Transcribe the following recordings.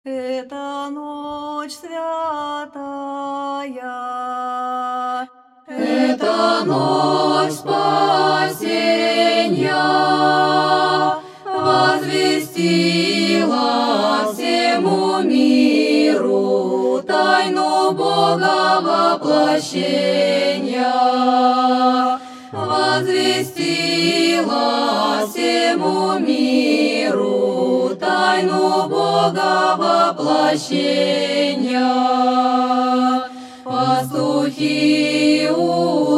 Это ночь святая, Это ночь спасения возвестила всему миру тайну Бога воплощения. Возвестила всему миру тайну Бога воплощения. Пастухи у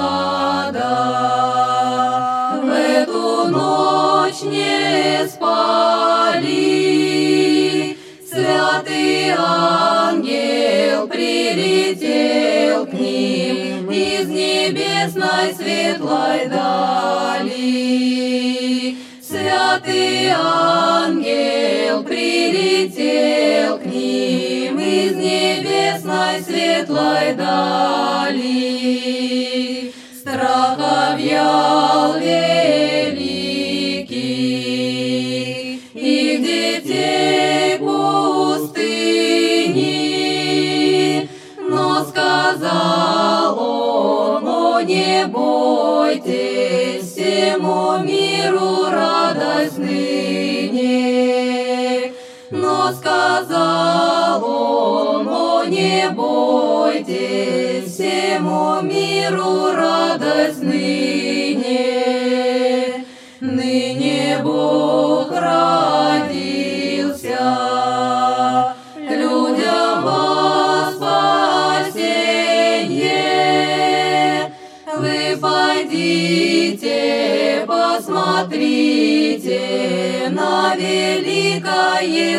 стада в эту ночь не спали. Святый ангел прилетел к ним из небесной светлой дали. Святый ангел прилетел к ним из небесной светлой дали. Страх объял великий их детей пустыни, но сказал он: о, не бойтесь, всему миру радость ныне. Но сказал он: о, не бойтесь, всему миру радость ныне. Ныне Бог родился людям во спасенье. Вы пойдите, посмотрите на великое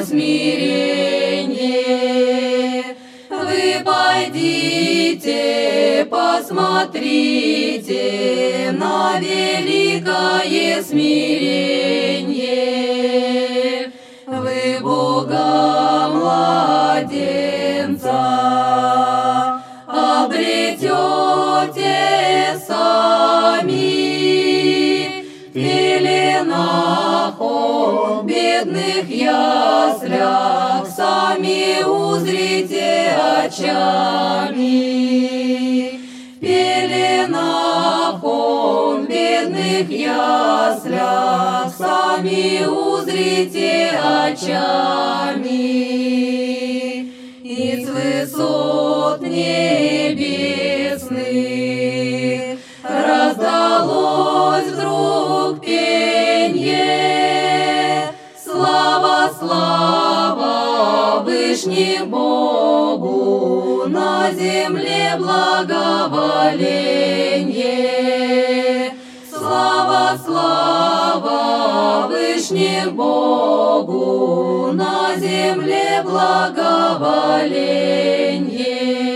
смирение. Вы пойдите, посмотрите на великое смирение. Вы Бога младенца обретете сами. В пеленах он в бедных яслях сами узрите очами. В пеленах он в бедных яслях сами узрите очами. Из высот небесных раздалось вдруг пенье: слава, слава Вышнему Богу, на земле благоволенье. Слава, слава Вышнему Богу, на земле благоволенье.